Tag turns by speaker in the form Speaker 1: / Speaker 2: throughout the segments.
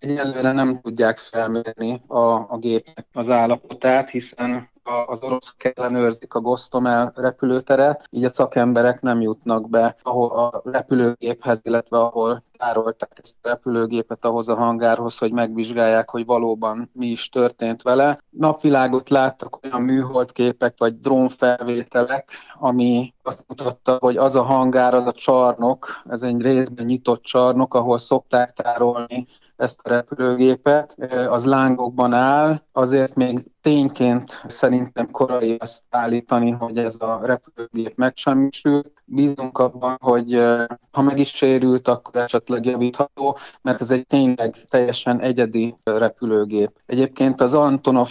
Speaker 1: egyelőre nem tudják felmérni a gépnek az állapotát, hiszen az oroszok ellenőrzik a Gostomel repülőteret, így a szakemberek nem jutnak be ahol a repülőgéphez, illetve ahol tárolták ezt a repülőgépet ahhoz a hangárhoz, hogy megvizsgálják, hogy valóban mi is történt vele. Napvilágot láttak olyan műholdképek vagy drónfelvételek, ami azt mutatta, hogy az a hangár, az a csarnok, ez egy részben nyitott csarnok, ahol szokták tárolni ezt a repülőgépet, az lángokban áll, azért még tényként szerintem korai azt állítani, hogy ez a repülőgép megsemmisült. Bízunk abban, hogy ha meg is sérült, akkor esetleg javítható, mert ez egy tényleg teljesen egyedi repülőgép. Egyébként az Antonov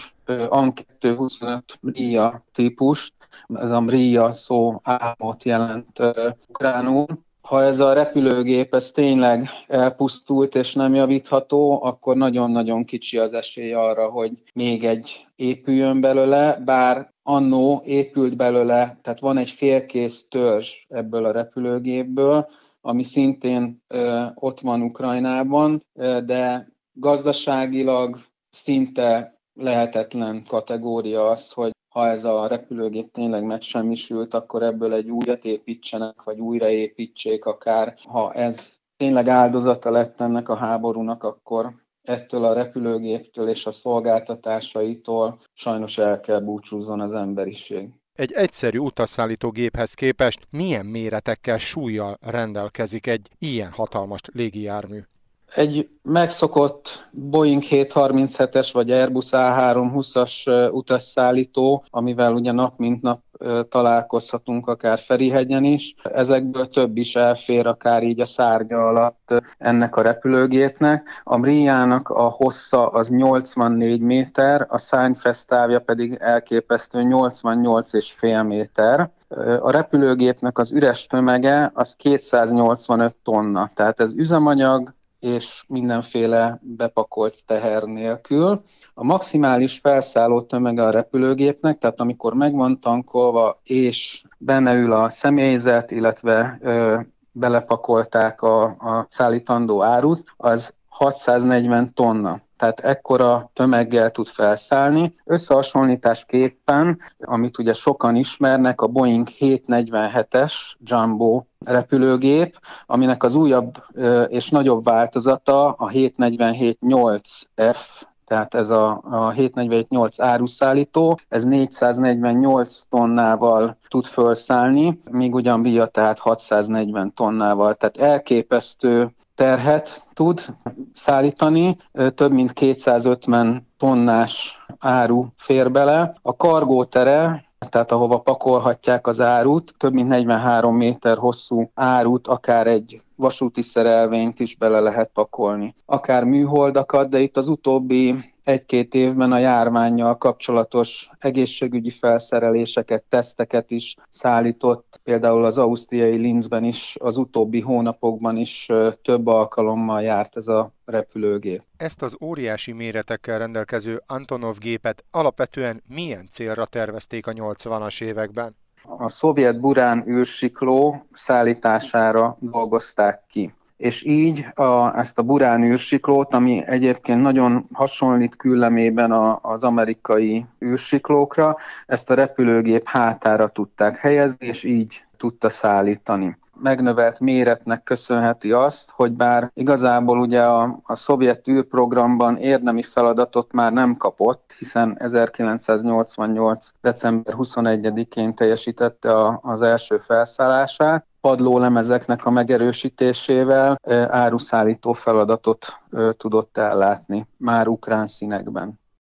Speaker 1: An-225 Mrija típust, ez a Mrija szó álmot jelent ukránul. Ha ez a repülőgép ez tényleg elpusztult és nem javítható, akkor nagyon-nagyon kicsi az esély arra, hogy még egy épüljön belőle, bár annó épült belőle, tehát van egy félkész törzs ebből a repülőgépből, ami szintén ott van Ukrajnában, de gazdaságilag szinte lehetetlen kategória az, hogy ha ez a repülőgép tényleg megsemmisült, akkor ebből egy újat építsenek, vagy újraépítsék akár. Ha ez tényleg áldozata lett ennek a háborúnak, akkor ettől a repülőgéptől és a szolgáltatásaitól sajnos el kell búcsúzzon az emberiség.
Speaker 2: Egy egyszerű utasszállító géphez képest milyen méretekkel, súllyal rendelkezik egy ilyen hatalmas légijármű?
Speaker 1: Egy megszokott Boeing 737-es vagy Airbus A320-as utasszállító, amivel ugye nap mint nap találkozhatunk akár Ferihegyen is. Ezekből több is elfér akár így a szárnya alatt ennek a repülőgépnek. A Mrijának a hossza az 84 méter, a szárnyfesztávja pedig elképesztő 88,5 méter. A repülőgépnek az üres tömege az 285 tonna, tehát ez üzemanyag, és mindenféle bepakolt teher nélkül. A maximális felszálló tömege a repülőgépnek, tehát amikor meg van tankolva, és benne ül a személyzet, illetve belepakolták a szállítandó árut, az 640 tonna. Tehát ekkora tömeggel tud felszállni. Összehasonlításképpen, amit ugye sokan ismernek, a Boeing 747-es Jumbo repülőgép, aminek az újabb és nagyobb változata a 747-8F, tehát ez a 747-8 áruszállító, ez 448 tonnával tud felszállni, míg ugyan Mrija tehát 640 tonnával, tehát elképesztő terhet tud szállítani, több mint 250 tonnás áru fér bele. A kargótere, tehát ahova pakolhatják az árut, több mint 43 méter hosszú árut, akár egy vasúti szerelvényt is bele lehet pakolni. Akár műholdakat, de itt az utóbbi 1-2 évben a járvánnyal kapcsolatos egészségügyi felszereléseket, teszteket is szállított. Például az ausztriai Linzben is az utóbbi hónapokban is több alkalommal járt ez a repülőgép.
Speaker 2: Ezt az óriási méretekkel rendelkező Antonov gépet alapvetően milyen célra tervezték a 80-as években?
Speaker 1: A szovjet Burán űrsikló szállítására dolgozták ki. És így ezt a Burán űrsiklót, ami egyébként nagyon hasonlít küllemében az amerikai űrsiklókra, ezt a repülőgép hátára tudták helyezni, és így tudta szállítani. Megnövelt méretnek köszönheti azt, hogy bár igazából ugye a szovjet űrprogramban érdemi feladatot már nem kapott, hiszen 1988. december 21-én teljesítette az első felszállását, padlólemezeknek a megerősítésével áruszállító feladatot tudott ellátni, már ukrán színekben.